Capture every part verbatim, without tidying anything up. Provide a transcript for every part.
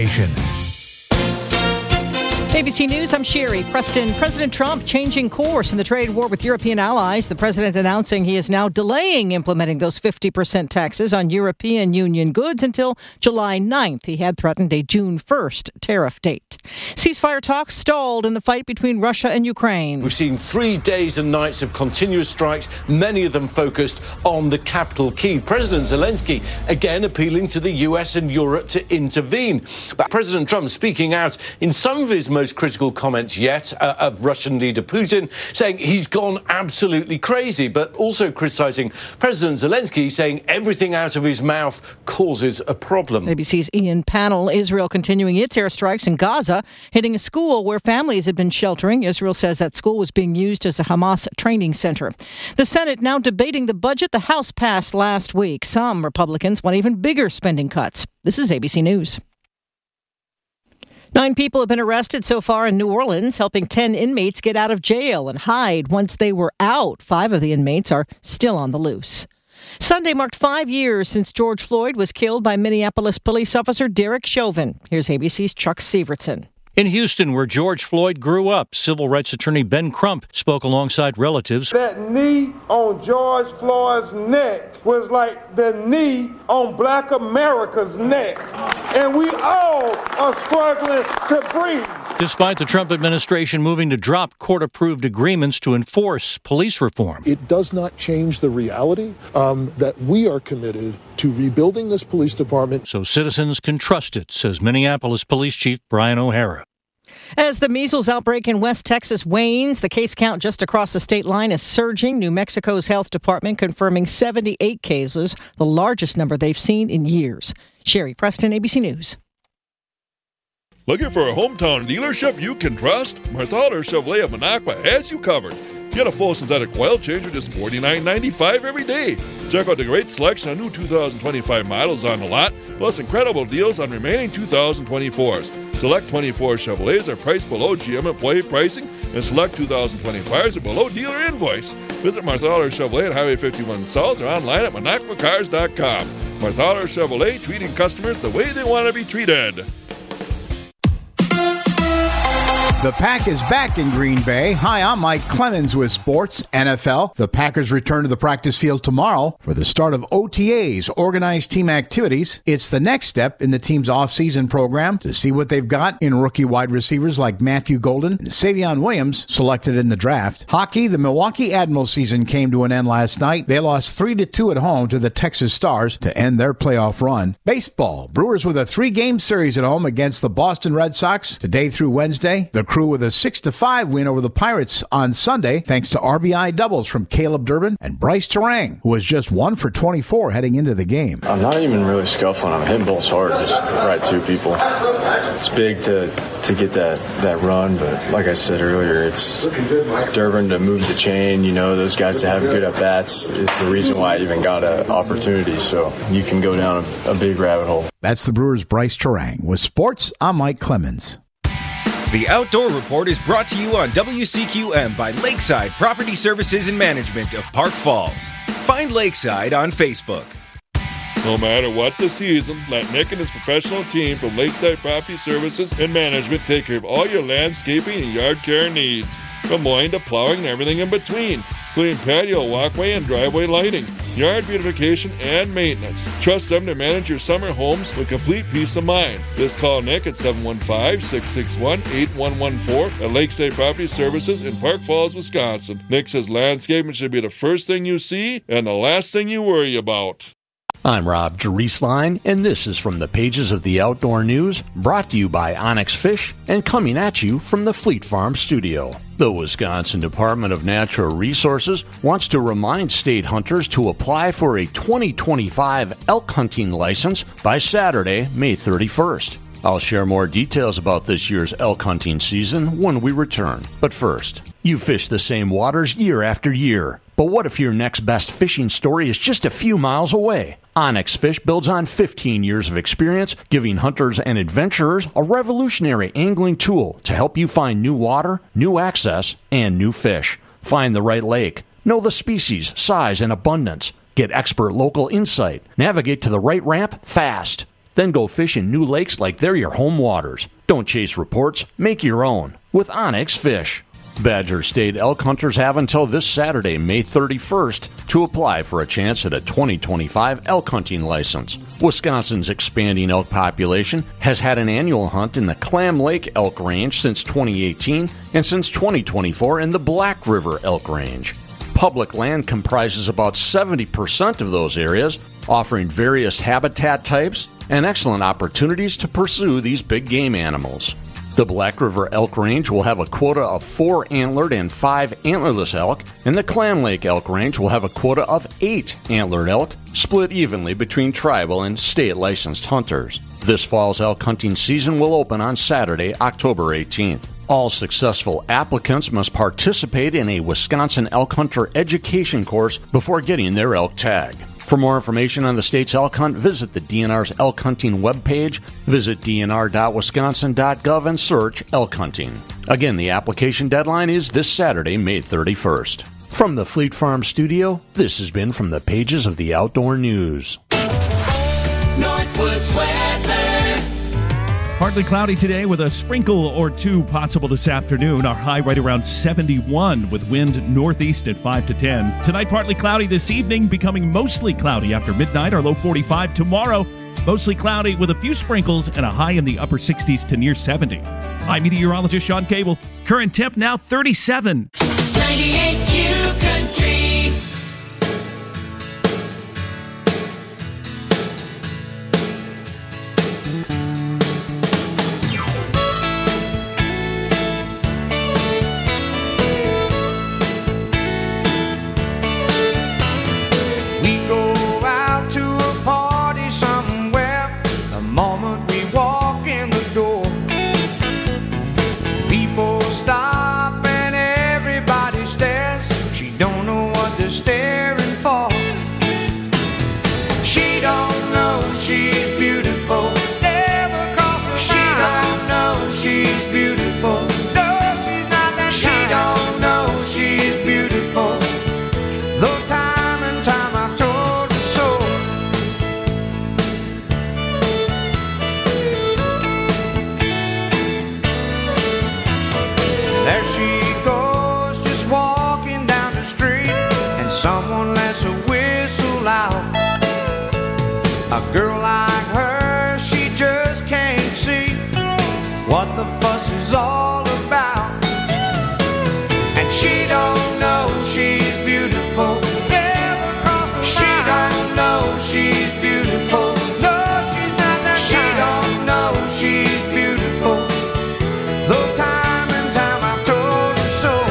station. A B C News, I'm Sherry. Preston, President Trump changing course in the trade war with European allies. The president announcing he is now delaying implementing those fifty percent taxes on European Union goods until July ninth. He had threatened a June first tariff date. Ceasefire talks stalled in the fight between Russia and Ukraine. We've seen three days and nights of continuous strikes, many of them focused on the capital, Kyiv. President Zelensky again appealing to the U S and Europe to intervene. But President Trump speaking out in some of his most critical comments yet uh, of Russian leader Putin, saying he's gone absolutely crazy, but also criticizing President Zelensky, saying everything out of his mouth causes a problem. A B C's Ian Pannell. Israel continuing its airstrikes in Gaza, hitting a school where families had been sheltering. Israel says that school was being used as a Hamas training center. The Senate now debating the budget the House passed last week. Some Republicans want even bigger spending cuts. This is A B C News. Nine people have been arrested so far in New Orleans, helping ten inmates get out of jail and hide once they were out. Five of the inmates are still on the loose. Sunday marked five years since George Floyd was killed by Minneapolis police officer Derek Chauvin. Here's A B C's Chuck Severson. In Houston, where George Floyd grew up, civil rights attorney Ben Crump spoke alongside relatives. That knee on George Floyd's neck was like the knee on Black America's neck. And we all are struggling to breathe. Despite the Trump administration moving to drop court-approved agreements to enforce police reform. It does not change the reality um, that we are committed to rebuilding this police department. So citizens can trust it, says Minneapolis Police Chief Brian O'Hara. As the measles outbreak in West Texas wanes, the case count just across the state line is surging. New Mexico's health department confirming seventy-eight cases, the largest number they've seen in years. Sherry Preston, A B C News. Looking for a hometown dealership you can trust? Marthaler Chevrolet of Minocqua has you covered. Get a full synthetic oil change for just forty-nine ninety-five every day. Check out the great selection of new two thousand twenty-five models on the lot, plus incredible deals on remaining two thousand twenty-fours. Select twenty-four Chevrolets are priced below G M employee pricing, and select two thousand twenty-fives are below dealer invoice. Visit Marthaler Chevrolet on Highway fifty-one South or online at minocqua cars dot com. Marthaler Chevrolet, treating customers the way they want to be treated. The Pack is back in Green Bay. Hi, I'm Mike Clemens with Sports N F L. The Packers return to the practice field tomorrow for the start of O T As, organized team activities. It's the next step in the team's offseason program to see what they've got in rookie wide receivers like Matthew Golden and Savion Williams, selected in the draft. Hockey, the Milwaukee Admirals season came to an end last night. They lost three to two at home to the Texas Stars to end their playoff run. Baseball, Brewers with a three-game series at home against the Boston Red Sox today through Wednesday. The Crew with a six to five win over the Pirates on Sunday, thanks to R B I doubles from Caleb Durbin and Bryce Terang, who was just one for twenty-four heading into the game. I'm not even really scuffling. I'm hitting balls hard, just right to people. It's big to to get that, that run, but like I said earlier, it's Durbin to move the chain. You know, those guys to have good at-bats is the reason why I even got an opportunity, so you can go down a, a big rabbit hole. That's the Brewers' Bryce Terang. With Sports, I'm Mike Clemens. The Outdoor Report is brought to you on W C Q M by Lakeside Property Services and Management of Park Falls. Find Lakeside on Facebook. No matter what the season, let Nick and his professional team from Lakeside Property Services and Management take care of all your landscaping and yard care needs. From mowing to plowing and everything in between, including patio, walkway, and driveway lighting, yard beautification, and maintenance. Trust them to manage your summer homes with complete peace of mind. Just call Nick at seven one five, six six one, eight one one four at Lakeside Property Services in Park Falls, Wisconsin. Nick says landscaping should be the first thing you see and the last thing you worry about. I'm Rob Drieslein, and this is from the pages of the Outdoor News, brought to you by Onyx Fish and coming at you from the Fleet Farm studio. The Wisconsin Department of Natural Resources wants to remind state hunters to apply for a twenty twenty-five elk hunting license by Saturday, May thirty-first. I'll share more details about this year's elk hunting season when we return. But first, you fish the same waters year after year. But what if your next best fishing story is just a few miles away? Onyx Fish builds on fifteen years of experience, giving hunters and adventurers a revolutionary angling tool to help you find new water, new access, and new fish. Find the right lake. Know the species, size, and abundance. Get expert local insight. Navigate to the right ramp fast. Then go fish in new lakes like they're your home waters. Don't chase reports, make your own with Onyx Fish. Badger State elk hunters have until this Saturday, May thirty-first, to apply for a chance at a twenty twenty-five elk hunting license. Wisconsin's expanding elk population has had an annual hunt in the Clam Lake Elk Range since twenty eighteen and since twenty twenty-four in the Black River Elk Range. Public land comprises about seventy percent of those areas, offering various habitat types and excellent opportunities to pursue these big game animals. The Black River Elk Range will have a quota of four antlered and five antlerless elk, and the Clam Lake Elk Range will have a quota of eight antlered elk, split evenly between tribal and state licensed hunters. This fall's elk hunting season will open on Saturday, October eighteenth. All successful applicants must participate in a Wisconsin elk hunter education course before getting their elk tag. For more information on the state's elk hunt, visit the D N R's elk hunting webpage, visit d n r dot wisconsin dot gov and search elk hunting. Again, the application deadline is this Saturday, May thirty-first. From the Fleet Farm studio, this has been From the Pages of the Outdoor News. Northwoods weather. Partly cloudy today with a sprinkle or two possible this afternoon. Our high right around seventy-one with wind northeast at five to ten. Tonight, partly cloudy this evening, becoming mostly cloudy after midnight. Our low forty-five. Tomorrow, mostly cloudy with a few sprinkles and a high in the upper sixties to near seventy. I'm meteorologist Sean Cable. Current temp now thirty-seven. ninety-eight Q Country. Staring for. She don't know she's beautiful. Never crossed her mind. She don't know she's beautiful. No, she's not that she kind. Don't know she's beautiful. Though time and time I've told her so. There she goes, just walking down the street. Someone lets a whistle out. A girl like her, she just can't see what the fuss is all about. And she don't know she's beautiful. Never crossed her mind. She don't know she's beautiful. No, she's not that she kind. Don't know she's beautiful. Though time and time I've told her so.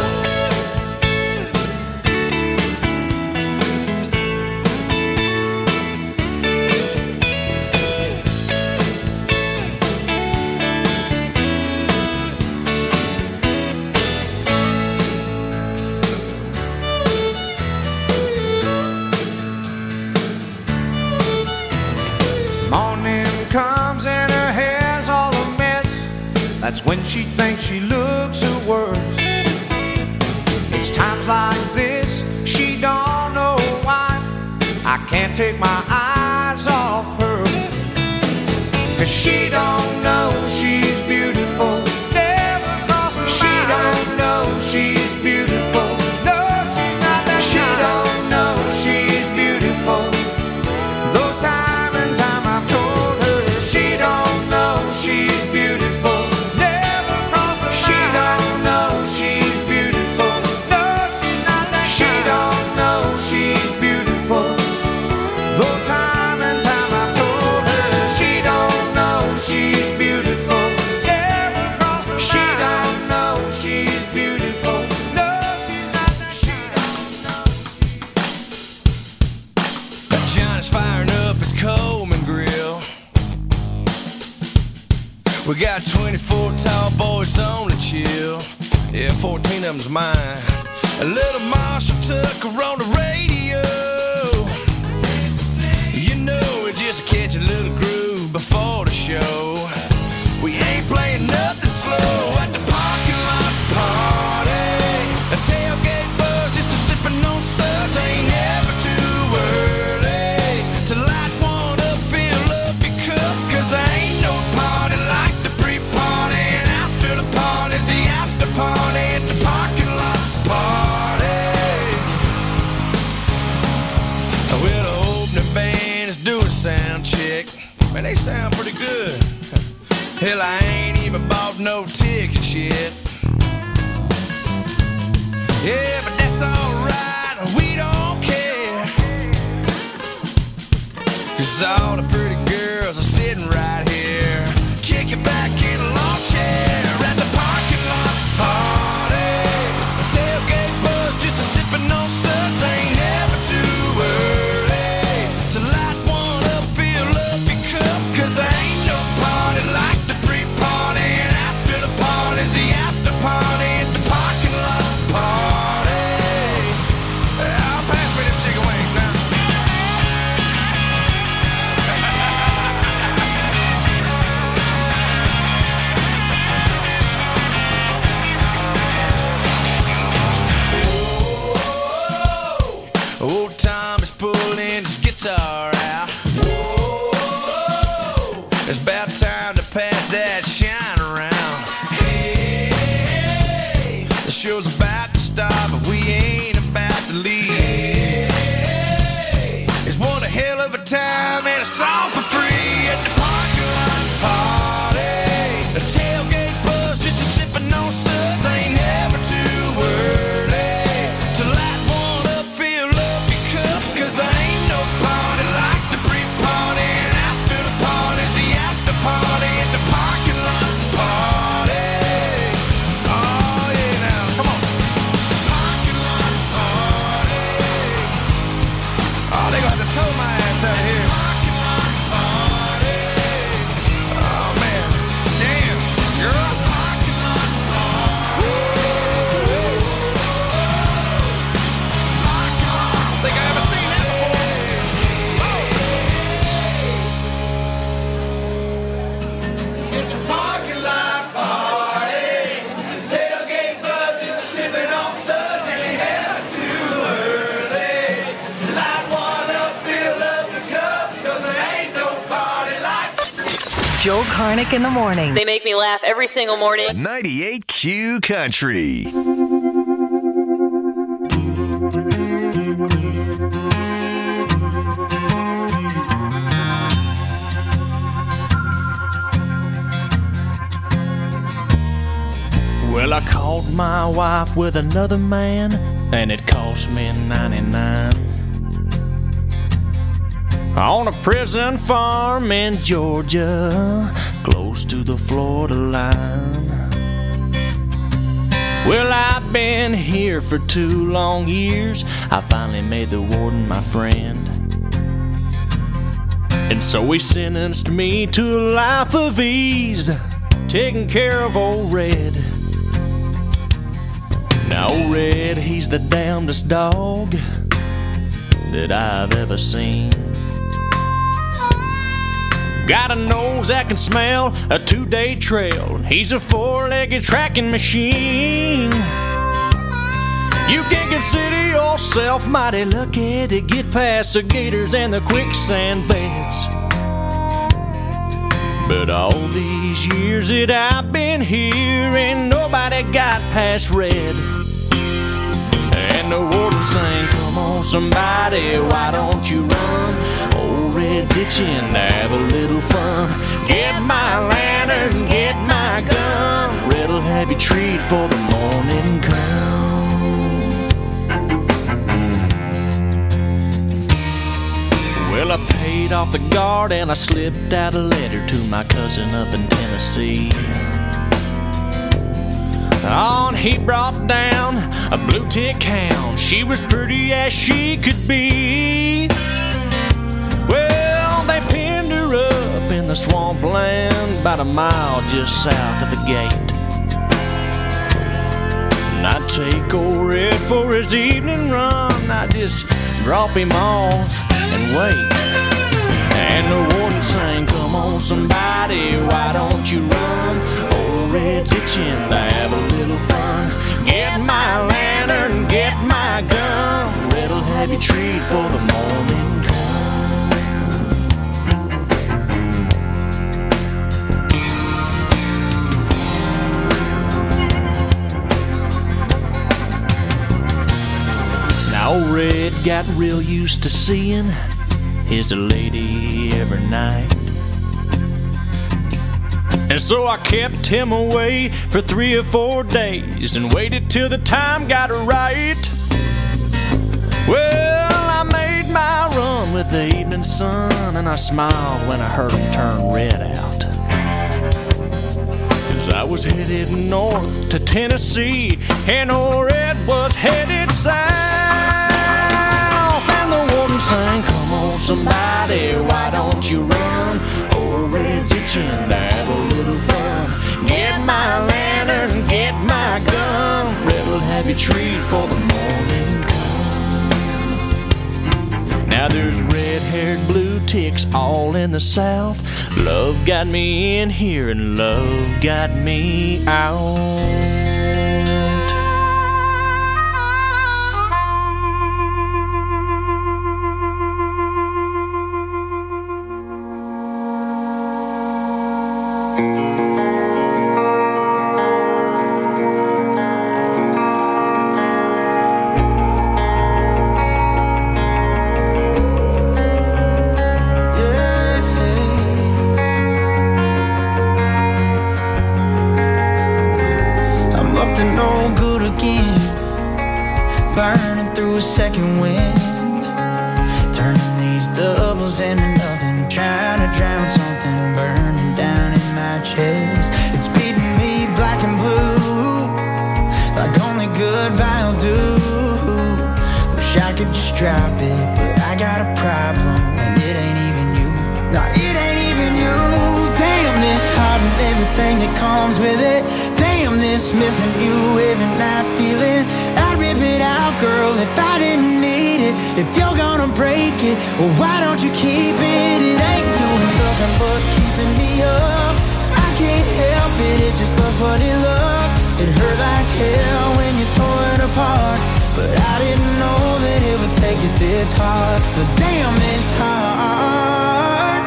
That's when she thinks she looks her worst. It's times like this, she don't know why I can't take my eyes off her. Cause she don't know she's beautiful. Never crossed her mind. She don't know she's beautiful. No, she's not that she kind. Don't know she's beautiful. Though time and time I've told her she don't know she's beautiful. We got twenty-four tall boys on the chill. Yeah, fourteen of them's mine. A little Marshall Tucker on the radio. You know, we just catch a little groove before the show. We ain't playing nothing slow at the parking lot party. A tailgate buzz just a sipping on suds. Ain't never too early to light one up, fill up your cup. Cause Hell, I ain't even bought no tickets yet. Yeah, but that's alright, we don't care. Cause all the pretty girls are sitting right here, kicking back in a lawn chair at the parking lot party. A tailgate buzz, just a sipping on suds. Ain't never too early to light one up, fill up your cup. Cause there ain't no party like the pre-party, and after the party's the after party at the parking lot party. I'll pass me them chicken wings now. Old Tom is pulling his guitar out. Whoa, it's about time to pass that shine around. Hey, the show's about to start, but we ain't about to leave. Hey, it's one hell of a time and a song for free at the parking lot party. The tailgate buzz, just a sipping on suds. Ain't never too early to light one up, fill up your cup. Cause there ain't no party like the pre-party, and after the party, the after party at the parking lot party. Oh yeah, now come on. Parking lot party. Oh, they gonna have to tow my ass out here. Parking lot party. Oh man, damn, girl. Parking lot party. Parking lot. I don't think I ever seen that before. At the parking lot party, the tailgate buzz, just sipping on suds. Ain't never too early to light one up, fill up the cups. Cause there ain't no party like Joel Karnick in the morning. They make me laugh every single morning. ninety-eight Q Country. Well, I caught my wife with another man, and it cost me ninety-nine. On a prison farm in Georgia, close to the Florida line. Well, I've been here for two long years. I finally made the warden my friend, and so he sentenced me to a life of ease, taking care of old Red. Now old Red, he's the damnedest dog that I've ever seen. Got a nose that can smell a two-day trail. He's a four-legged tracking machine. You can consider yourself mighty lucky to get past the gators and the quicksand beds. But all these years that I've been here, ain't nobody got past Red. And the warden sang, come on somebody, why don't you run? Old Red's itching to have a little fun. Get my lantern, get my gun. Red'll have you treat for the morning come. Well, I paid off the guard and I slipped out a letter to my cousin up in Tennessee. On he brought down a blue tick hound. She was pretty as she could be. Well, they pinned her up in the swampland about a mile just south of the gate. And I'd take old Red for his evening run. I'd just drop him off and wait. And the warden sang, come on somebody, why don't you run? Old Red's itching to have a little fun. Get my lantern, get my gun. Red'll have you treat for the morning come. Now old Red got real used to seeing his lady every night. And so I kept him away for three or four days and waited till the time got right. Well, I made my run with the evening sun, and I smiled when I heard him turn red out. Cause I was headed north to Tennessee, and old Red was headed south. And the warden sang, come on somebody, why don't you run? Old Red's itching to have a little fun. Get my lantern, get my gun, Red will have you treat for the morning come. Now there's red-haired blue ticks all in the south. Love got me in here and love got me out. Second wind, turning these doubles into nothing, trying to drown something burning down in my chest. It's beating me black and blue, like only goodbye will do. Wish I could just drop it, but I got a problem, and it ain't even you. No, it ain't even you. Damn this heart and everything that comes with it. Damn this missing you every night feeling. I'd rip it out, girl, if I didn't need it. If you're gonna break it, well, why don't you keep it? It ain't doing nothing but keeping me up. I can't help it, it just loves what it loves. It hurt like hell when you tore it apart, but I didn't know that it would take it this hard. But damn, it's hard.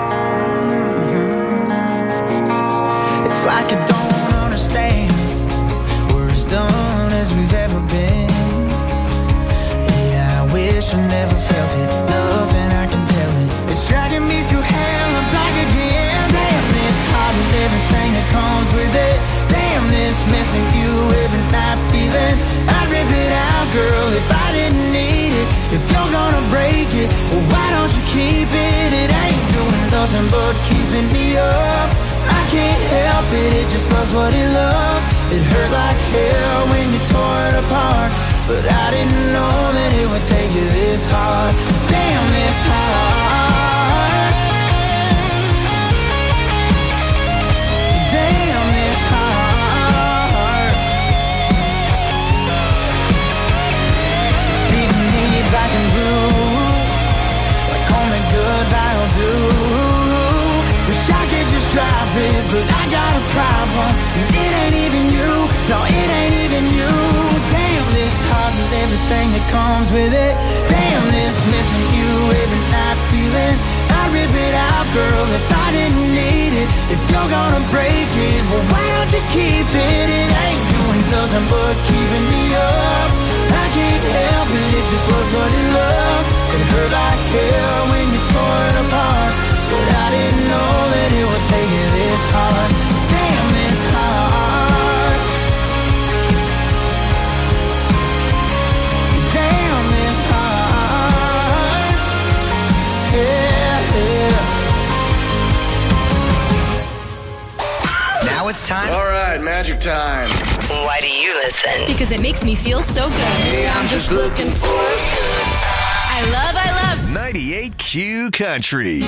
Mm-hmm. It's like you don't understand. We're as done as we've ever been. Yeah, I wish I never felt it. Nothing I can tell it. It's dragging me through hell and back again. Damn this heart and everything that comes with it. Damn this missing you every night feeling. I'd rip it out, girl, if I didn't need it. If you're gonna break it, well, why don't you keep it? It ain't doing nothing but keeping me up. I can't help it, it just loves what it loves. It hurt like hell when you tore it apart, but I didn't know that it would take you this hard. Damn this hard. Damn this hard. It's beating me black and blue, like only goodbye will do. Wish I could just drop it, but I got a problem, and it ain't even you. No, it ain't even you. Damn this heart and everything that comes with it. Damn this missing you every night feeling. I'd rip it out, girl, if I didn't need it. If you're gonna break it, well, why don't you keep it? It ain't doing nothing but keeping me up. I can't help it, it just loves what it loves. It hurt like hell when you tore it apart, but I didn't know that it would take you this hard. Damn this hard. Damn this hard. Yeah, yeah. Now it's time. All right, magic time. Why do you listen? Because it makes me feel so good. Hey, I'm just looking for a good time. I love, I love ninety-eight Q Country.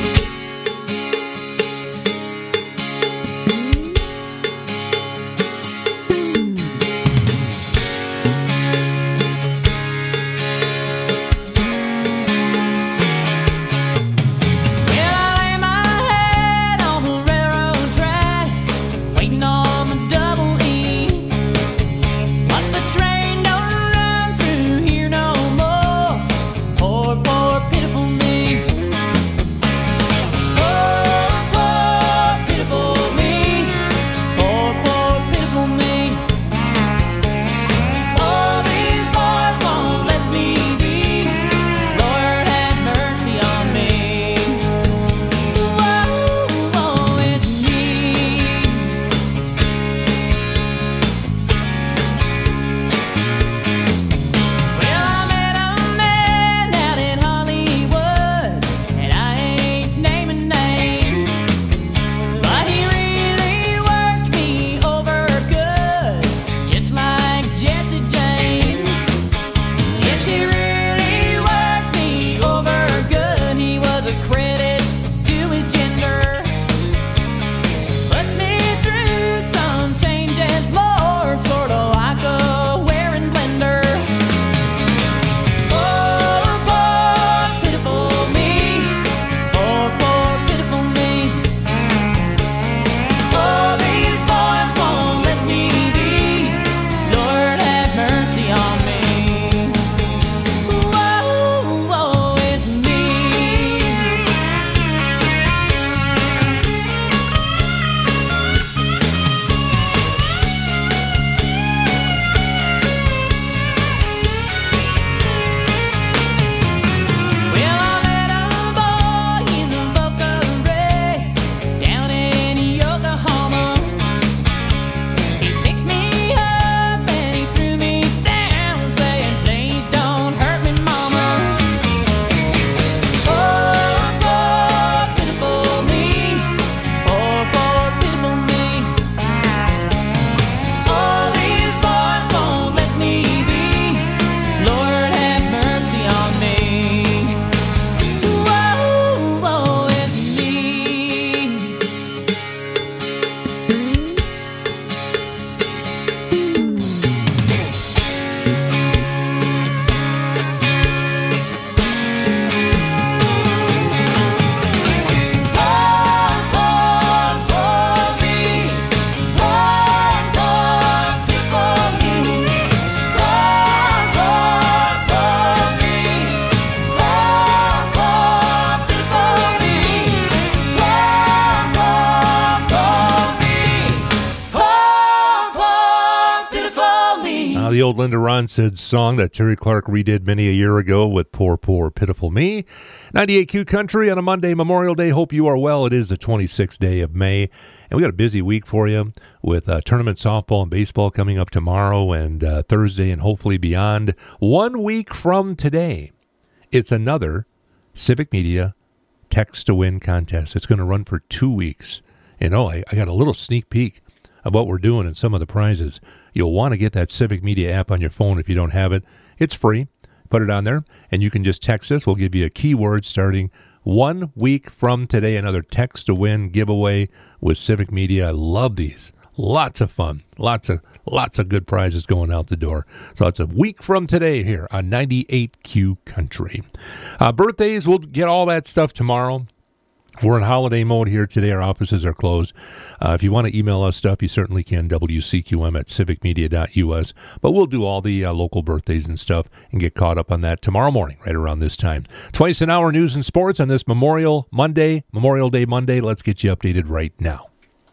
the old Linda Ronstadt song that Terry Clark redid many a year ago with Poor, Poor, Pitiful Me. ninety-eight Q Country on a Monday, Memorial Day. Hope you are well. It is the twenty-sixth day of May, and we got a busy week for you with uh, tournament softball and baseball coming up tomorrow and uh, Thursday and hopefully beyond. One week from today, it's another Civic Media Text to Win contest. It's going to run for two weeks. And oh, I, I got a little sneak peek of what we're doing and some of the prizes. You'll want to get that Civic Media app on your phone if you don't have it. It's free. Put it on there, and you can just text us. We'll give you a keyword starting one week from today. Another Text to Win giveaway with Civic Media. I love these. Lots of fun. Lots of lots of good prizes going out the door. So it's a week from today here on ninety-eight Q Country. Uh, birthdays, we'll get all that stuff tomorrow. We're in holiday mode here today. Our offices are closed. Uh, if you want to email us stuff, you certainly can, W C Q M at civic media dot U S. But we'll do all the uh, local birthdays and stuff and get caught up on that tomorrow morning, right around this time. Twice an hour news and sports on this Memorial Monday, Memorial Day Monday. Let's get you updated right now.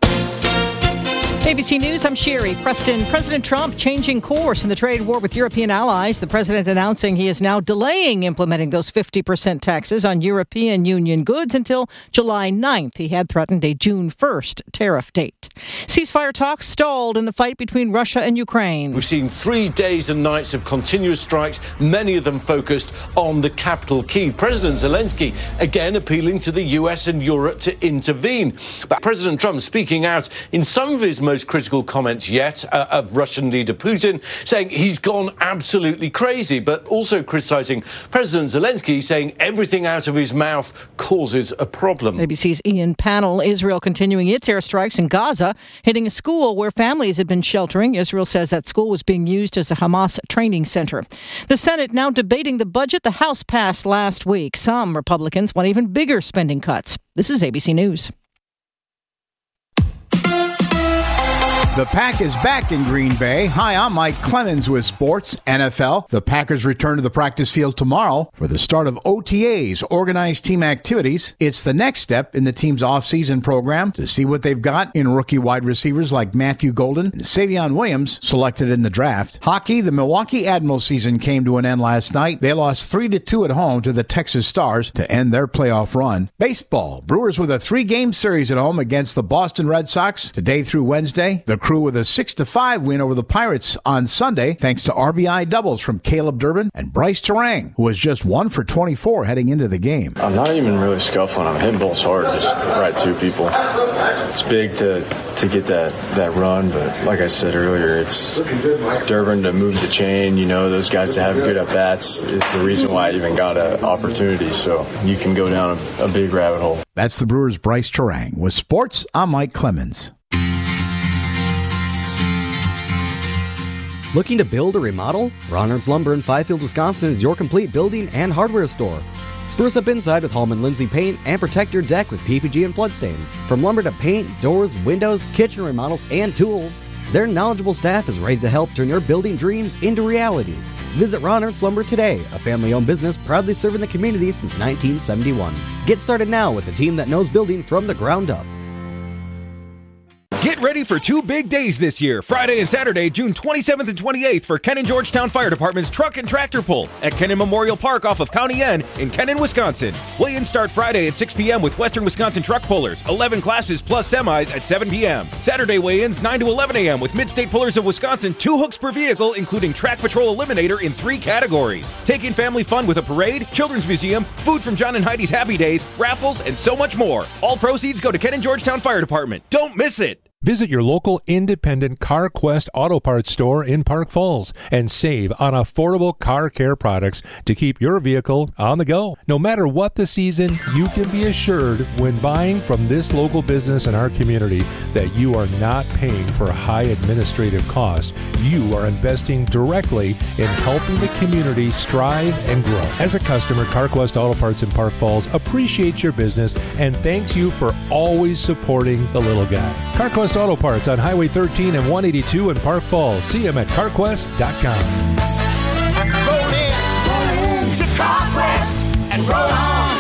A B C News, I'm Sherry. Preston, President Trump changing course in the trade war with European allies. The president announcing he is now delaying implementing those fifty percent taxes on European Union goods until July ninth. He had threatened a June first tariff date. Ceasefire talks stalled in the fight between Russia and Ukraine. We've seen three days and nights of continuous strikes, many of them focused on the capital, Kyiv. President Zelensky again appealing to the U S and Europe to intervene. But President Trump speaking out in some of his most critical comments yet uh, of Russian leader Putin, saying he's gone absolutely crazy, but also criticizing President Zelensky, saying everything out of his mouth causes a problem. A B C's Ian Pannell. Israel continuing its airstrikes in Gaza, hitting a school where families had been sheltering. Israel says that school was being used as a Hamas training center. The Senate now debating the budget the House passed last week. Some Republicans want even bigger spending cuts. This is A B C News. The Pack is back in Green Bay. Hi, I'm Mike Clemens with Sports N F L. The Packers return to the practice field tomorrow for the start of O T As, organized team activities. It's the next step in the team's offseason program to see what they've got in rookie wide receivers like Matthew Golden and Savion Williams, selected in the draft. Hockey, the Milwaukee Admirals season came to an end last night. They lost three to two at home to the Texas Stars to end their playoff run. Baseball, Brewers with a three-game series at home against the Boston Red Sox today through Wednesday. The Crew with a six to five win over the Pirates on Sunday, thanks to R B I doubles from Caleb Durbin and Bryce Terang, who was just one for twenty-four heading into the game. I'm not even really scuffling. I'm hitting balls hard, just right to people. It's big to to get that, that run, but like I said earlier, it's Durbin to move the chain. You know, those guys to have good at-bats is the reason why I even got an opportunity, so you can go down a, a big rabbit hole. That's the Brewers' Bryce Terang. With Sports, I'm Mike Clemens. Looking to build or remodel? Ronard's Lumber in Fifield, Wisconsin is your complete building and hardware store. Spruce up inside with Hallman Lindsay Paint and protect your deck with P P G and flood stains. From lumber to paint, doors, windows, kitchen remodels, and tools, their knowledgeable staff is ready to help turn your building dreams into reality. Visit Ronard's Lumber today, a family-owned business proudly serving the community since nineteen seventy-one. Get started now with a team that knows building from the ground up. Get ready for two big days this year, Friday and Saturday, June twenty-seventh and twenty-eighth for Kennon Georgetown Fire Department's Truck and Tractor Pull at Kennon Memorial Park off of County N in Kennon, Wisconsin. Weigh-ins start Friday at six p.m. with Western Wisconsin truck pullers, eleven classes plus semis at seven p.m. Saturday weigh-ins nine to eleven a.m. with Mid-State Pullers of Wisconsin, two hooks per vehicle, including Track Patrol Eliminator in three categories. Take in family fun with a parade, children's museum, food from John and Heidi's Happy Days, raffles, and so much more. All proceeds go to Kennon Georgetown Fire Department. Don't miss it! Visit your local independent CarQuest Auto Parts store in Park Falls and save on affordable car care products to keep your vehicle on the go. No matter what the season, you can be assured when buying from this local business in our community that you are not paying for high administrative costs. You are investing directly in helping the community strive and grow. As a customer, CarQuest Auto Parts in Park Falls appreciates your business and thanks you for always supporting the little guy. CarQuest Auto Parts on Highway thirteen and one eighty-two in Park Falls. See them at carquest dot com. Roll in, roll in to CarQuest and roll on.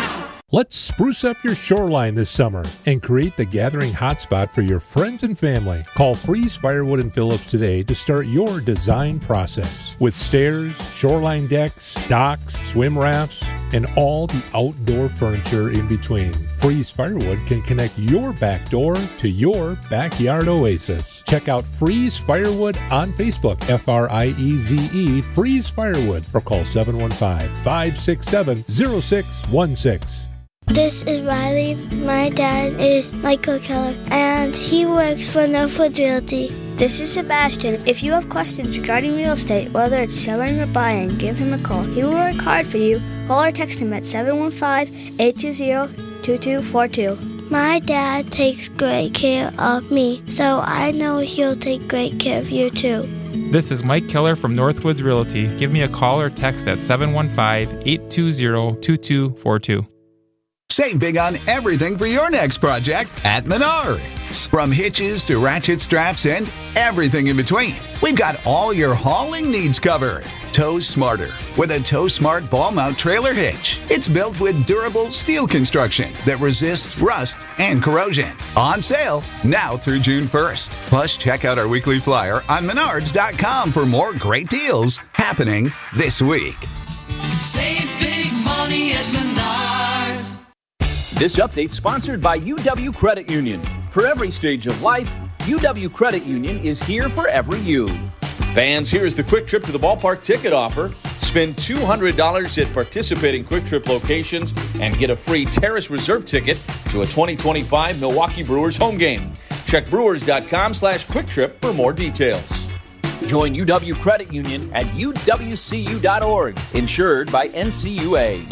Let's spruce up your shoreline this summer and create the gathering hotspot for your friends and family. Call Freeze Firewood and Phillips today to start your design process. With stairs, shoreline decks, docks, swim rafts, and all the outdoor furniture in between, Freeze Firewood can connect your back door to your backyard oasis. Check out Freeze Firewood on Facebook, F R I E Z E, Freeze Firewood, or call seven one five, five six seven, zero six one six. This is Riley. My dad is Michael Keller, and he works for Northwoods Realty. This is Sebastian. If you have questions regarding real estate, whether it's selling or buying, give him a call. He will work hard for you. Call or text him at seven one five, eight two zero, two two four two. My dad takes great care of me, so I know he'll take great care of you too. This is Mike Keller from Northwoods Realty. Give me a call or text at seven one five, eight two zero, two two four two. Save big on everything for your next project at Menards. From hitches to ratchet straps and everything in between, we've got all your hauling needs covered. Tow smarter with a Tow Smart ball mount trailer hitch. It's built with durable steel construction that resists rust and corrosion. On sale now through June first. Plus, check out our weekly flyer on menards dot com for more great deals happening this week. Save big money at Menards. This update sponsored by U W Credit Union. For every stage of life, U W Credit Union is here for every you. Fans, here is the Quick Trip to the Ballpark ticket offer. Spend two hundred dollars at participating Quick Trip locations and get a free Terrace Reserve ticket to a twenty twenty-five Milwaukee Brewers home game. Check brewers.com slash quick trip for more details. Join U W Credit Union at U W C U dot org, insured by N C U A.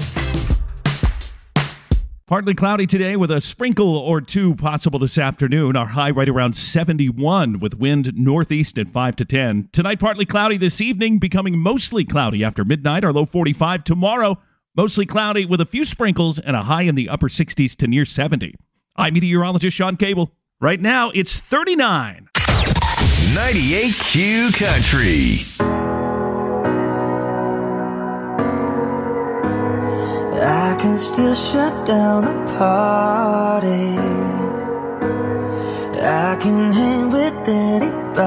Partly cloudy today with a sprinkle or two possible this afternoon. Our high right around seventy-one with wind northeast at five to ten. Tonight, partly cloudy this evening, becoming mostly cloudy after midnight. Our low forty-five. Tomorrow, mostly cloudy with a few sprinkles and a high in the upper sixties to near seventy. I'm meteorologist Sean Cable. Right now, it's thirty-nine. ninety-eight Q Country. I can still shut down the party. I can hang with anybody.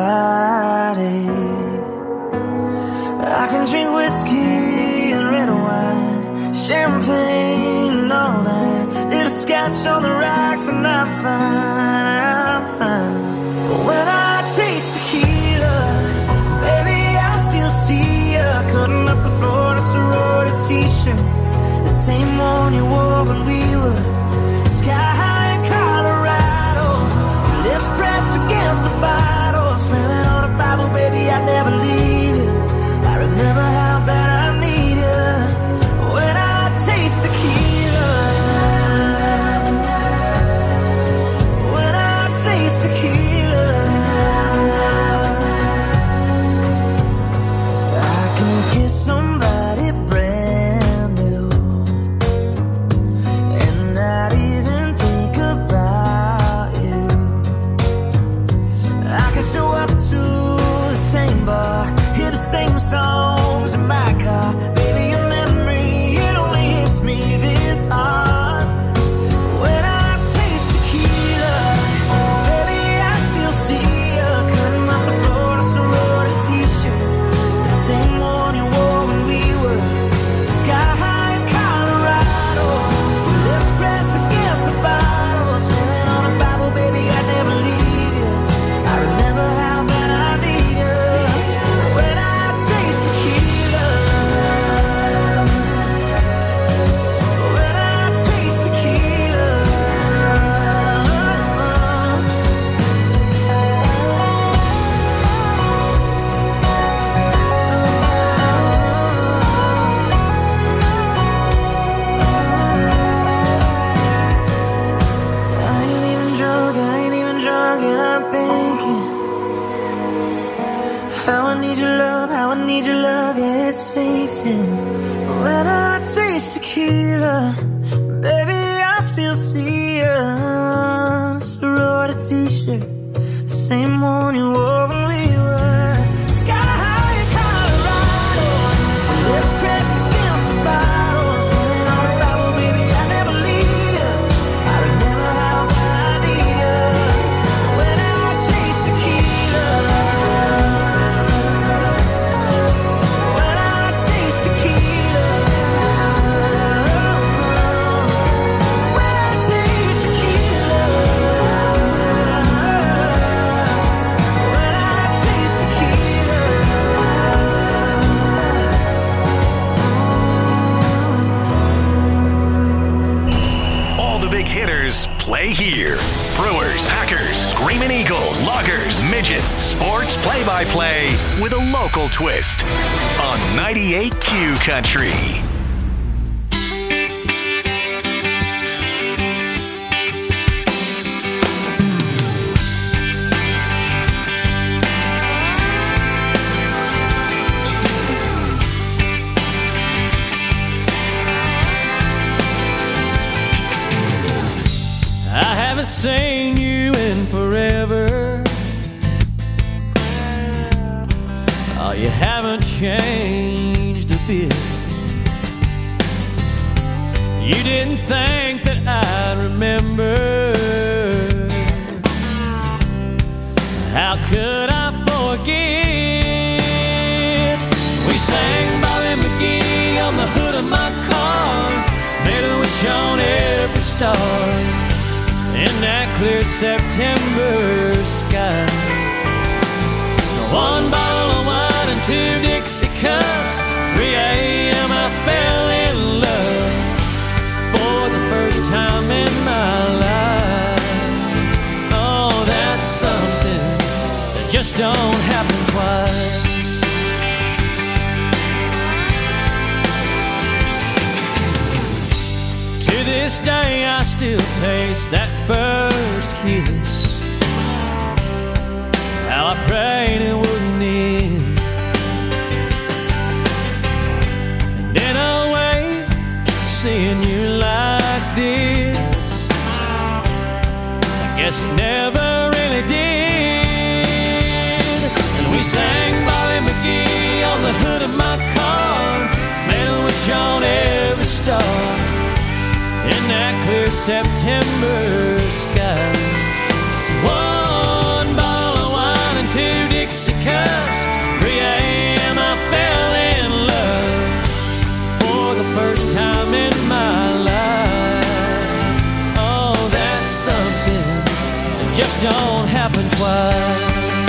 I can drink whiskey and red wine, champagne all night, little scotch on the rocks, and I'm fine, I'm fine. But when I taste tequila, baby, I still see you cutting up the floor in a sorority t-shirt. The same one you wore when we were sky high in Colorado. Your lips pressed against the bottle, swearing on a Bible, baby, I'd never leave you. I remember how bad I need you when I taste tequila. When I taste tequila, I can kiss somebody brand new and not even think about you. I can show up to the same bar, hear the same songs in my car. Baby, your memory, it only hits me this hard. When I taste tequila, baby, I still see you cutting up the floor in a sorority t-shirt. The same one you wore when we were sky high in Colorado. Your lips pressed against the bottle, swearing on a Bible, baby, I'd never leave you. I remember how bad I need you when I taste tequila. When I taste tequila. I ain't even drunk, I ain't even drunk, and I'm thinking how I need your love, how I need your love, yeah, it sinks in. When I taste tequila, baby, I still see you on a sorority t-shirt, the same one you wore when we were sky high in Colorado. Your lips pressed against the bottle, swearing on a Bible, baby, I never leave play here. Brewers, Packers, Screaming Eagles, Loggers, Midgets, sports play-by-play with a local twist on ninety-eight Q Country. I haven't seen you in forever. Oh, you haven't changed a bit. You didn't think that I'd remember. How could I forget? We sang Bobby McGee on the hood of my car, made a wish on every star in that clear September sky. One bottle of wine and two Dixie cups. three a.m. I fell in love for the first time in my life. Oh, that's something that just don't happen twice. To this day I still taste that first kiss. How I prayed it wouldn't end. And in a way, seeing you like this, I guess it never really did. And we sang Bobby McGee on the hood of my car, made a wish on every star in that clear September sky. One bottle of wine and two Dixie cups. three a.m. I fell in love for the first time in my life. Oh, that's something that just don't happen twice.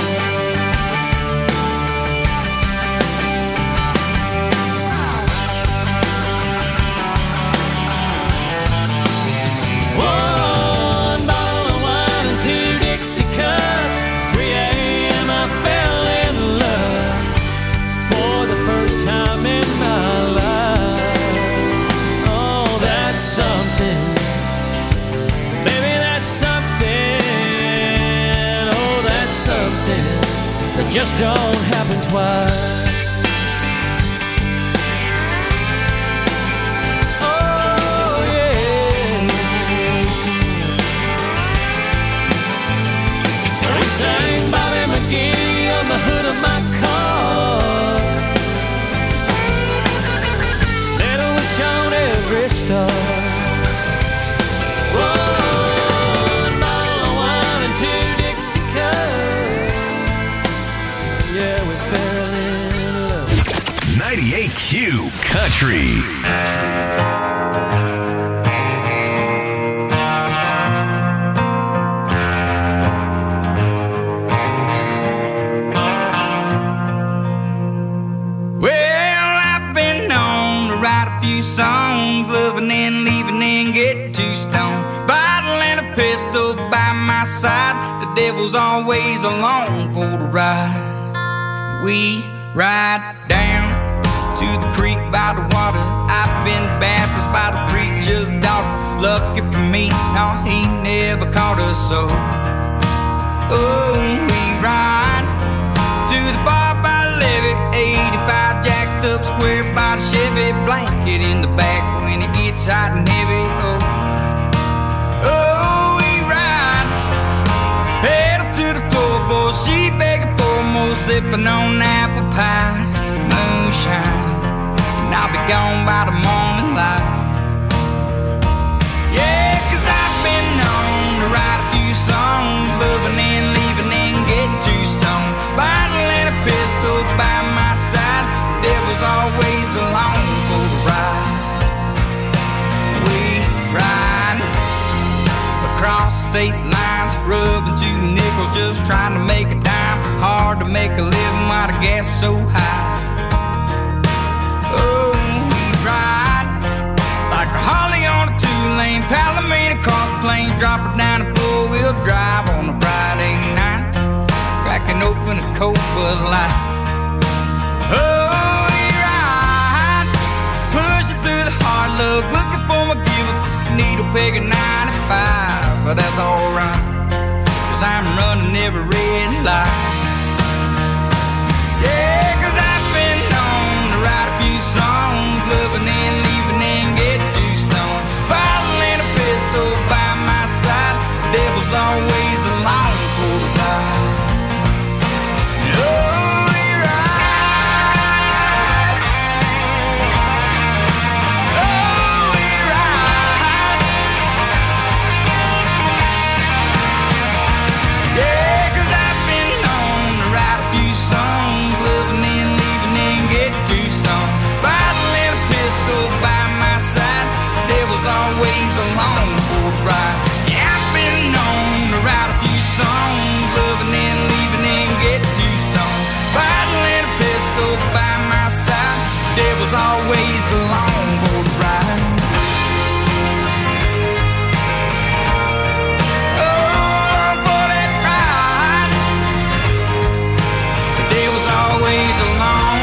Just don't happen twice. Oh yeah. We sang Bobby McGee on the hood of my car, made a wish on every star. One bottle of wine and two Dixie cups. Yeah, we fell in love. ninety-eight Q Country. Well, I've been known to write a few songs, loving and leaving and get too stoned. Bottle and a pistol by my side, the devil's always along for the ride. We ride down to the creek by the water. I've been baptized by the preacher's daughter. Lucky for me, no, he never caught us so. Oh, we ride to the bar by the levee, eighty-five jacked up square by the Chevy, blanket in the back when it gets hot and heavy. Oh, oh, we ride, pedal to the floor, boy, she begging for more, sipping on apple pie, moonshine, and I'll be gone by the morning light. Yeah, cause I've been known to write a few songs, loving and leaving and getting too stoned. Bottle and a pistol by my side, the devil's always along for the ride. We ride across state lines, rubbing two nickels, just trying to make a dime. Hard to make a living while the gas is so high. Oh, we ride like a Harley on a two-lane Palomino cross plain, drop her down and four-wheel drive on a Friday night, cracking open a cold Bud Light. Oh, we ride, pushing through the hard luck, looking for my give-up needle peg at ninety-five, but that's alright, 'cause I'm running every red light. Yeah, 'cause I've been known to write a few songs, loving and leaving and get too stoned, bottle and a pistol by my side, the devil's always along for the ride. Oh, we ride. Oh, we ride. Yeah, 'cause I've been known to write a few songs, loving and leaving and get too stoned, bottle and a pistol by my side, the devil's always along for the ride. Yeah, I've been known to write a few songs, loving and leaving and get too stoned, bottle and a pistol by my side, the devil's always along for the ride. Oh, for that ride, the devil's always along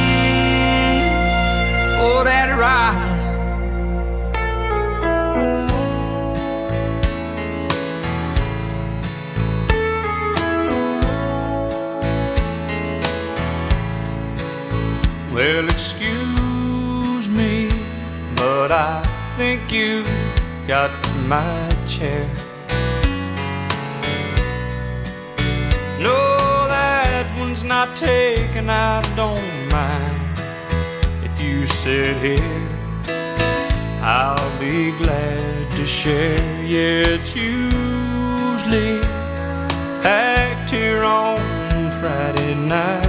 for that ride. Well, excuse me, but I think you got my chair. No, that one's not taken, I don't mind. If you sit here, I'll be glad to share. Yeah, it's usually packed here on Friday nights.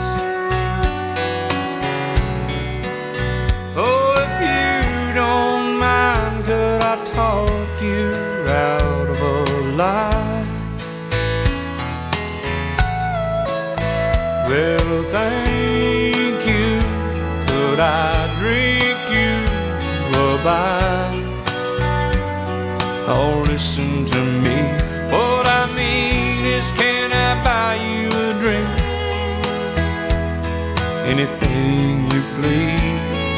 Oh, if you don't mind, could I talk you out of a lie? Well, thank you. Could I drink you a bite? Oh, listen to me. What I mean is, can I buy you a drink? Anything you please.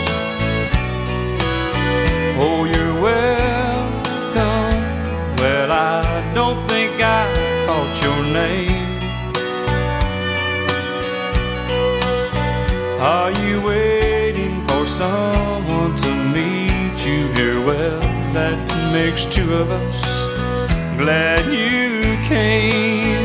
Oh, you're welcome. Well, I don't think I caught your name. Are you waiting for someone to meet you here? Well, that makes two of us. Glad you came.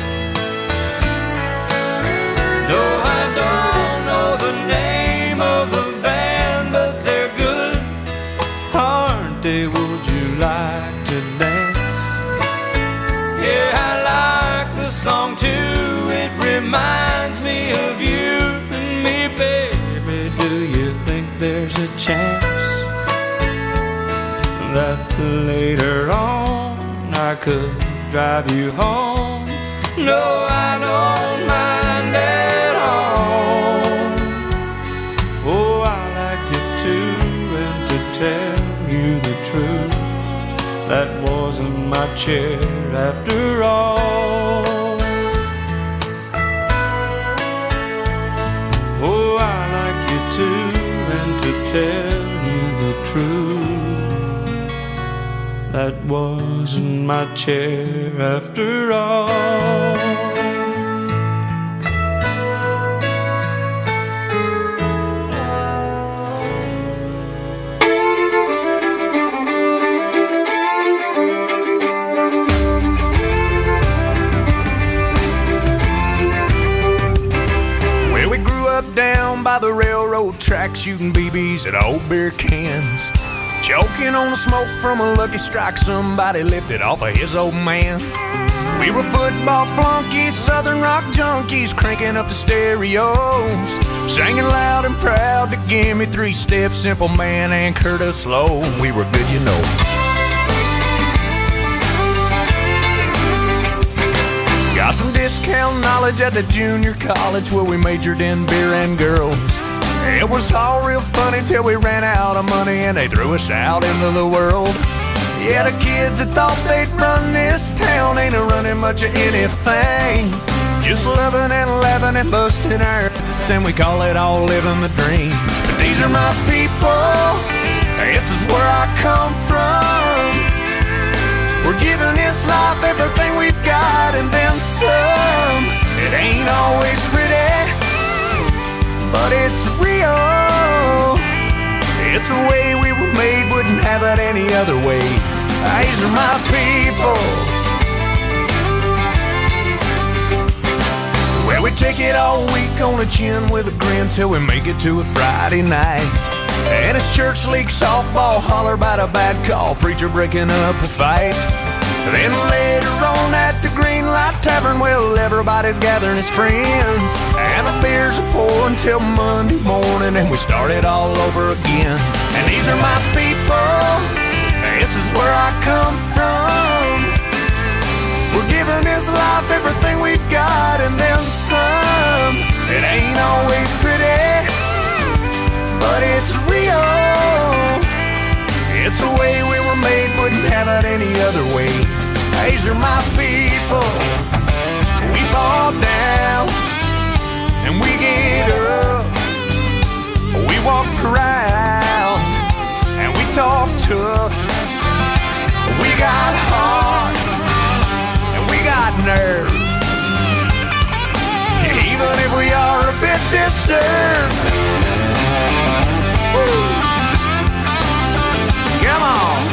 No, I don't know the name of the band, but they're good, aren't they? Would you like to dance? Yeah, I like the song too. It reminds me of you and me, baby. Do you think there's a chance that later on I could drive you home? No, I don't mind at all. Oh, I like you too, and to tell you the truth, that wasn't my chair after all. Oh, I like you too, and to tell you the truth, that wasn't my chair after all. Down by the railroad tracks, shooting B Bs at old beer cans, choking on the smoke from a Lucky Strike somebody lifted off of his old man. We were football flunkies, southern rock junkies, cranking up the stereos, singing loud and proud to Give Me Three Steps, Simple Man, and Curtis Slow. We were good, you know. Got some discount knowledge at the junior college where we majored in beer and girls. It was all real funny till we ran out of money and they threw us out into the world. Yeah, the kids that thought they'd run this town ain't a running much of anything. Just loving and laughing and busting our then we call it all living the dream. But these are my people, this is where I come from. We're giving this life everything we've got and then some. It ain't always pretty, but it's real. It's a way we were made, wouldn't have it any other way. These are my people. Well, we take it all week on the chin with a grin till we make it to a Friday night. And it's church league softball, holler about a bad call, preacher breaking up a fight. Then later on at the Green Light Tavern, well, everybody's gathering as friends. And the beers are pouring till Monday morning, and we start it all over again. And these are my people, this is where I come from. We're giving this life everything we've got and then some. It ain't always pretty, but it's real. It's the way we were made, wouldn't have it any other way. These are my people. We fall down and we get up. We walk around and we talk tough. We got heart and we got nerve. Even if we are a bit disturbed. Woo. Come on.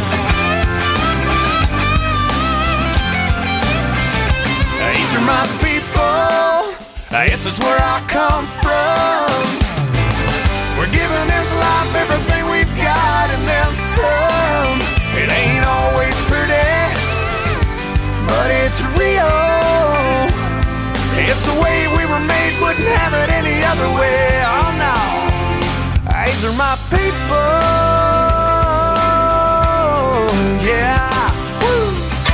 These are my people. This is where I come from. We're giving this life everything we've got and then some. It ain't always pretty, but it's real. It's the way we were made, wouldn't have it any other way. Oh no, these are my people. Yeah. Woo.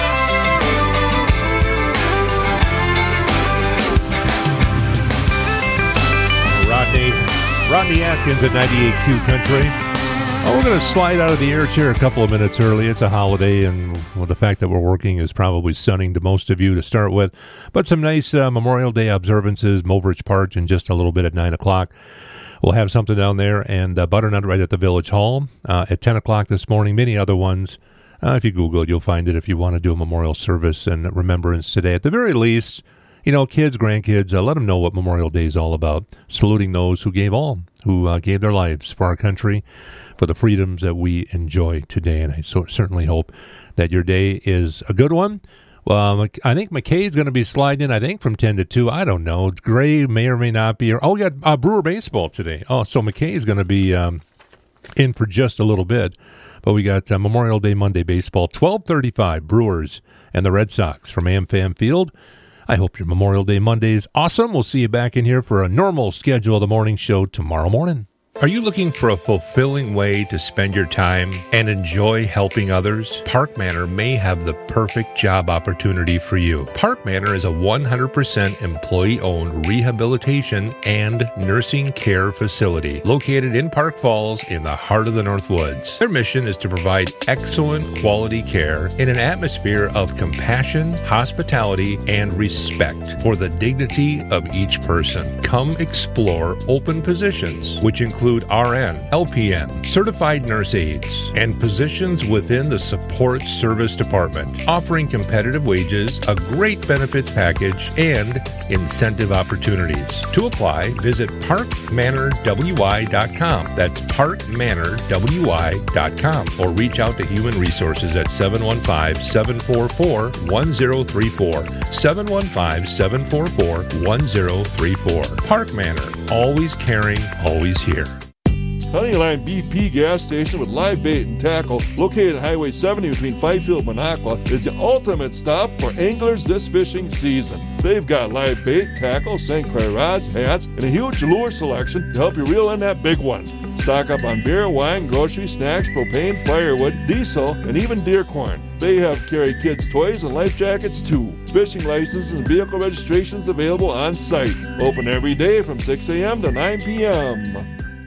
Rodney, Rodney Atkins at ninety-eight Q Country. Oh, we're going to slide out of the air chair a couple of minutes early. It's a holiday, and well, the fact that we're working is probably stunning to most of you to start with. But some nice uh, Memorial Day observances, Moveridge Park in just a little bit at nine o'clock. We'll have something down there, and uh, Butternut right at the Village Hall uh, at ten o'clock this morning. Many other ones. Uh, if you Google it, you'll find it if you want to do a memorial service and remembrance today. At the very least, you know, kids, grandkids, uh, let them know what Memorial Day is all about. Saluting those who gave all, who uh, gave their lives for our country, for the freedoms that we enjoy today. And I so certainly hope that your day is a good one. Well, I think McKay's going to be sliding in, I think, from ten to two. I don't know. Gray may or may not be. Oh, we got uh, Brewer baseball today. Oh, so McKay's going to be um, in for just a little bit. But we got uh, Memorial Day Monday baseball, twelve thirty-five, Brewers and the Red Sox from AmFam Field. I hope your Memorial Day Monday is awesome. We'll see you back in here for a normal schedule of the morning show tomorrow morning. Are you looking for a fulfilling way to spend your time and enjoy helping others? Park Manor may have the perfect job opportunity for you. Park Manor is a one hundred percent employee-owned rehabilitation and nursing care facility located in Park Falls in the heart of the North Woods. Their mission is to provide excellent quality care in an atmosphere of compassion, hospitality, and respect for the dignity of each person. Come explore open positions, which include Include R N, L P N, certified nurse aides, and positions within the support service department, offering competitive wages, a great benefits package, and incentive opportunities. To apply, visit park manor w i dot com. That's park manor w i dot com, or reach out to Human Resources at seven one five, seven four four, one zero three four, seven one five, seven four four, one zero three four. Park Manor, always caring, always here. Honeyline B P gas station with live bait and tackle located at Highway seventy between Fifield and Minocqua is the ultimate stop for anglers this fishing season. They've got live bait, tackle, Saint Croix rods, hats, and a huge lure selection to help you reel in that big one. Stock up on beer, wine, groceries, snacks, propane, firewood, diesel, and even deer corn. They have carry kids' toys and life jackets too. Fishing licenses and vehicle registrations available on site. Open every day from six a.m. to nine p.m.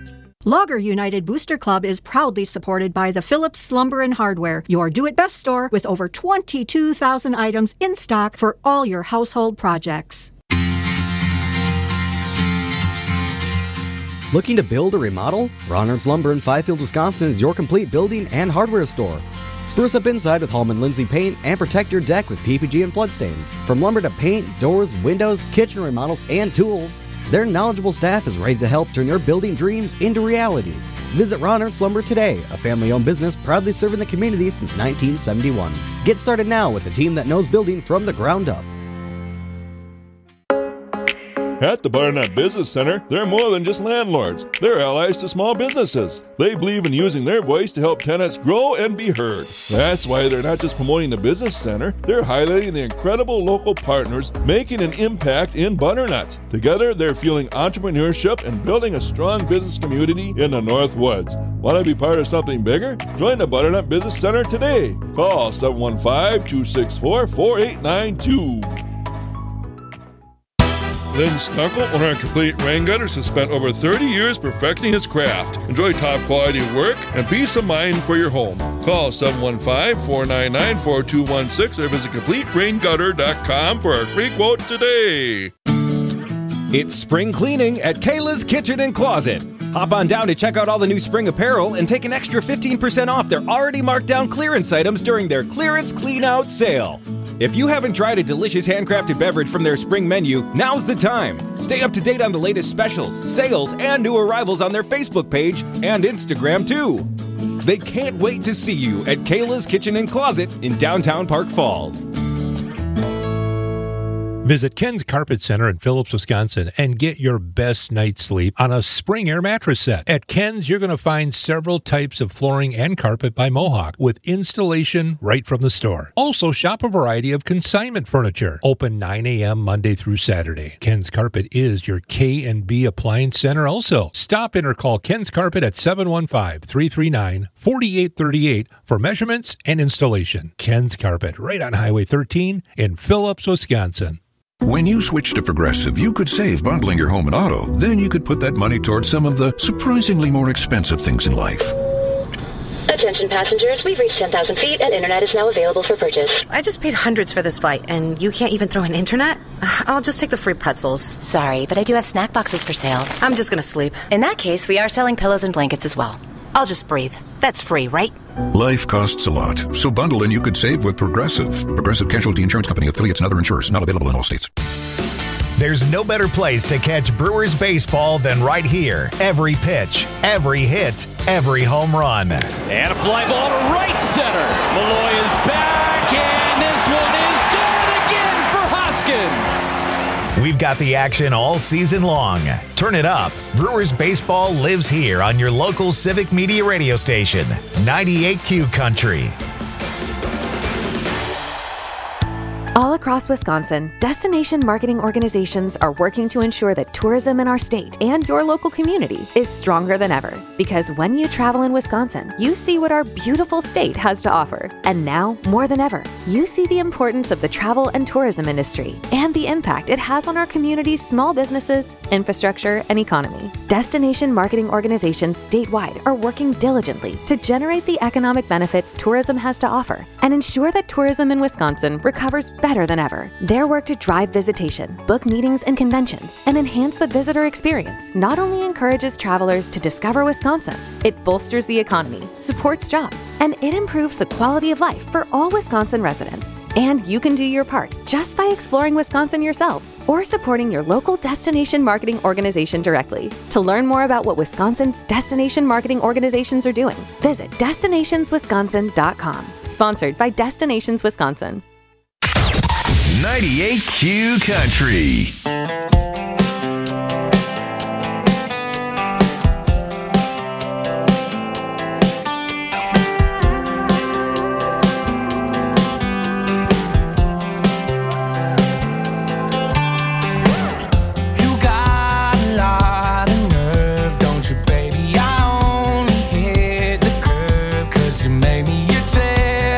Logger United Booster Club is proudly supported by the Phillips Lumber and Hardware, your do-it-best store with over twenty-two thousand items in stock for all your household projects. Looking to build or remodel? Ronard's Lumber in Fifield, Wisconsin is your complete building and hardware store. Spruce up inside with Hallman Lindsay Paint and protect your deck with P P G and flood stains. From lumber to paint, doors, windows, kitchen remodels, and tools, their knowledgeable staff is ready to help turn your building dreams into reality. Visit Ronard's Lumber today, a family-owned business proudly serving the community since nineteen seventy-one. Get started now with the team that knows building from the ground up. At the Butternut Business Center, they're more than just landlords. They're allies to small businesses. They believe in using their voice to help tenants grow and be heard. That's why they're not just promoting the business center, they're highlighting the incredible local partners making an impact in Butternut. Together, they're fueling entrepreneurship and building a strong business community in the North Woods. Want to be part of something bigger? Join the Butternut Business Center today. Call seven one five, two six four, four eight nine two. Lynn Stunkel, owner of Complete Rain Gutters, has spent over thirty years perfecting his craft. Enjoy top quality work and peace of mind for your home. Call seven one five, four nine nine, four two one six or visit complete rain gutter dot com for a free quote today. It's spring cleaning at Kayla's Kitchen and Closet. Hop on down to check out all the new spring apparel and take an extra fifteen percent off their already marked down clearance items during their clearance clean out sale. If you haven't tried a delicious handcrafted beverage from their spring menu, now's the time. Stay up to date on the latest specials, sales, and new arrivals on their Facebook page and Instagram too. They can't wait to see you at Kayla's Kitchen and Closet in downtown Park Falls. Visit Ken's Carpet Center in Phillips, Wisconsin, and get your best night's sleep on a Spring Air mattress set. At Ken's, you're going to find several types of flooring and carpet by Mohawk with installation right from the store. Also, shop a variety of consignment furniture. Open nine a.m. Monday through Saturday. Ken's Carpet is your K and B Appliance Center also. Stop in or call Ken's Carpet at seven one five, three three nine, four eight three eight for measurements and installation. Ken's Carpet, right on Highway thirteen in Phillips, Wisconsin. When you switch to Progressive, you could save bundling your home and auto. Then you could put that money towards some of the surprisingly more expensive things in life. Attention passengers, we've reached ten thousand feet and internet is now available for purchase. I just paid hundreds for this flight and you can't even throw in internet? I'll just take the free pretzels. Sorry, but I do have snack boxes for sale. I'm just gonna sleep. In that case, we are selling pillows and blankets as well. I'll just breathe. That's free, right? Life costs a lot, so bundle and you could save with Progressive. Progressive Casualty Insurance Company, affiliates, and other insurers. Not available in all states. There's no better place to catch Brewers baseball than right here. Every pitch, every hit, every home run. And a fly ball to right center. Malloy is back, and this one is good again for Hoskins. We've got the action all season long. Turn it up. Brewers baseball lives here on your local Civic Media radio station, ninety-eight Q Country. All across Wisconsin, destination marketing organizations are working to ensure that tourism in our state and your local community is stronger than ever. Because when you travel in Wisconsin, you see what our beautiful state has to offer. And now, more than ever, you see the importance of the travel and tourism industry and the impact it has on our community's small businesses, infrastructure, and economy. Destination marketing organizations statewide are working diligently to generate the economic benefits tourism has to offer and ensure that tourism in Wisconsin recovers better better than ever. Their work to drive visitation, book meetings and conventions, and enhance the visitor experience not only encourages travelers to discover Wisconsin, it bolsters the economy, supports jobs, and it improves the quality of life for all Wisconsin residents. And you can do your part just by exploring Wisconsin yourselves or supporting your local destination marketing organization directly. To learn more about what Wisconsin's destination marketing organizations are doing, visit destinations wisconsin dot com. Sponsored by Destinations Wisconsin. ninety-eight Q Country.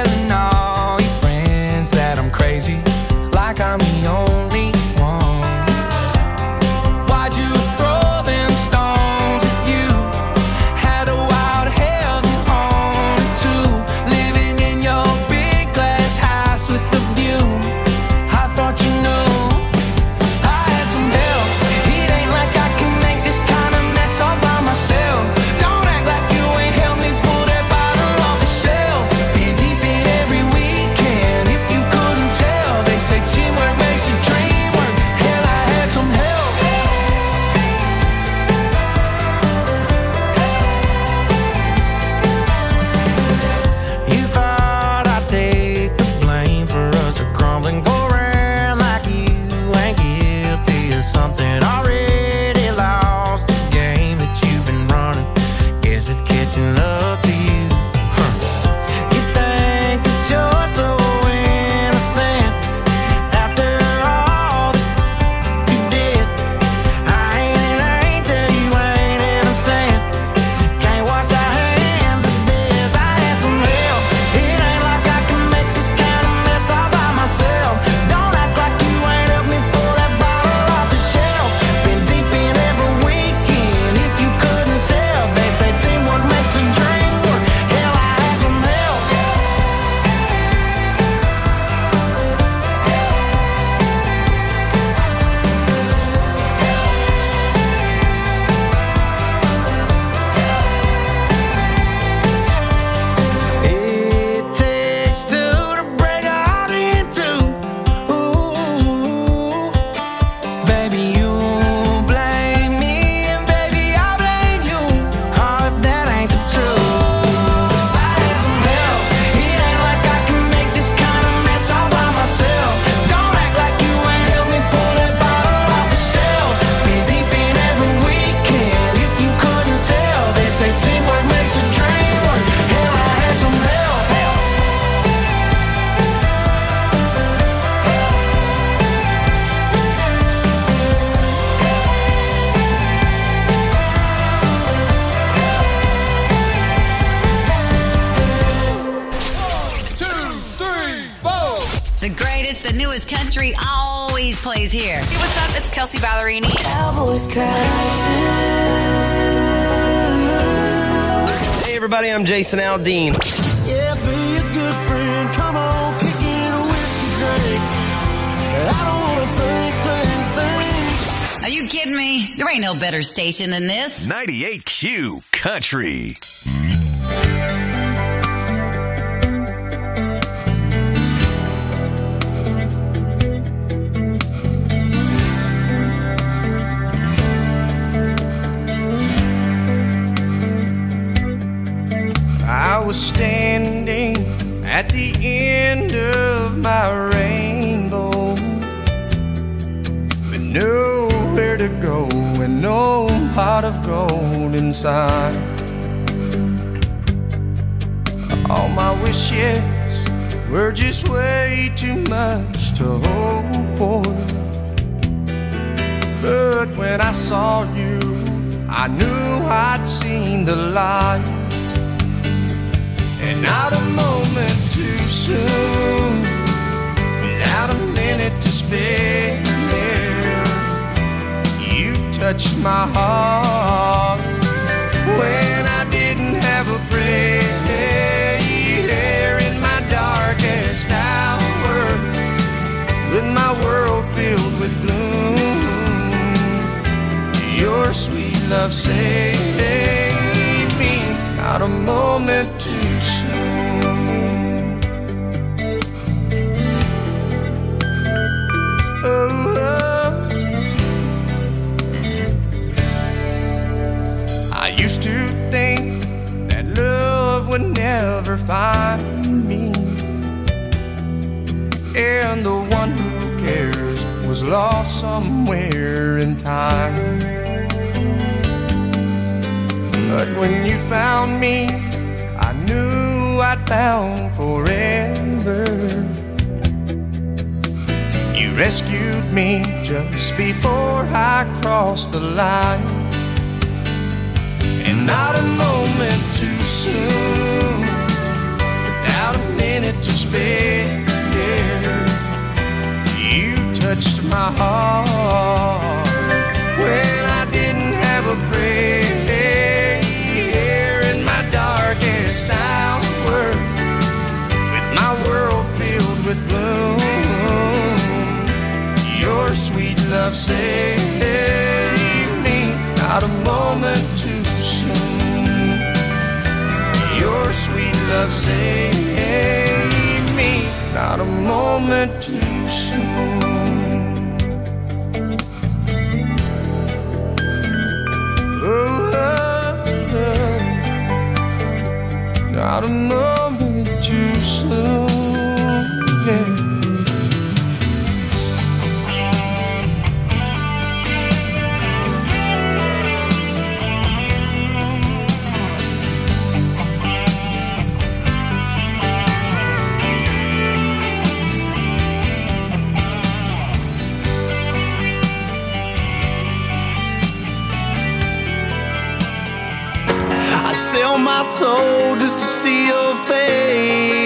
I'm the only one. Cowboys here. Hey, what's up? It's Kelsey Ballerini. Cowboys cry too. Hey, everybody, I'm Jason Aldean. Yeah, be a good friend. Come on, kick in a whiskey drink. I don't want to think, think, think. Are you kidding me? There ain't no better station than this. ninety-eight Q Country. I was standing at the end of my rainbow with nowhere to go and no pot of gold inside. All my wishes were just way too much to hope for. But when I saw you, I knew I'd seen the light. And not a moment too soon, without a minute to spare, you touched my heart when I didn't have a prayer. In my darkest hour, with my world filled with gloom, your sweet love saved me. Not a moment too soon. Oh, oh. I used to think that love would never find me, and the one who cares was lost somewhere in time. But when you found me, I knew I'd found forever. You rescued me just before I crossed the line. And not a moment too soon, without a minute to spare, you touched my heart when I didn't have a prayer. In my darkest hour, with my world filled with gloom, your sweet love saved me. Not a moment too soon, your sweet love saved me. Not a moment too soon. Oh, oh, oh. Not a moment too soon, yeah. I'd sell my soul just to see your face.